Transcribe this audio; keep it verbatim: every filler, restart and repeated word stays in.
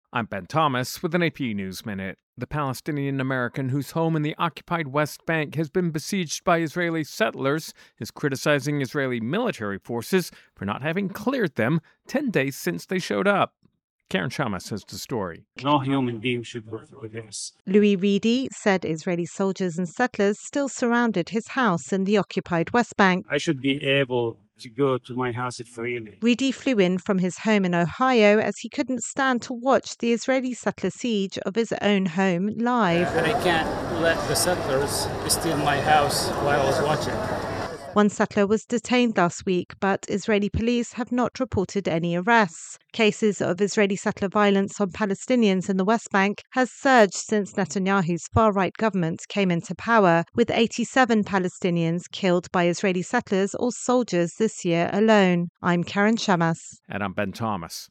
I'm Ben Thomas with an A P News Minute. The Palestinian American whose home in the occupied West Bank has been besieged by Israeli settlers is criticizing Israeli military forces for not having cleared them ten days since they showed up. Karen Shamas has the story. No human being should go through this. Louis Reedy said Israeli soldiers and settlers still surrounded his house in the occupied West Bank. I should be able to go to my house freely. Reedy flew in from his home in Ohio as he couldn't stand to watch the Israeli settler siege of his own home live. I can't let the settlers steal my house while I was watching. One settler was detained last week, but Israeli police have not reported any arrests. Cases of Israeli settler violence on Palestinians in the West Bank has surged since Netanyahu's far-right government came into power, with eighty-seven Palestinians killed by Israeli settlers or soldiers this year alone. I'm Karen Shamas. And I'm Ben Thomas.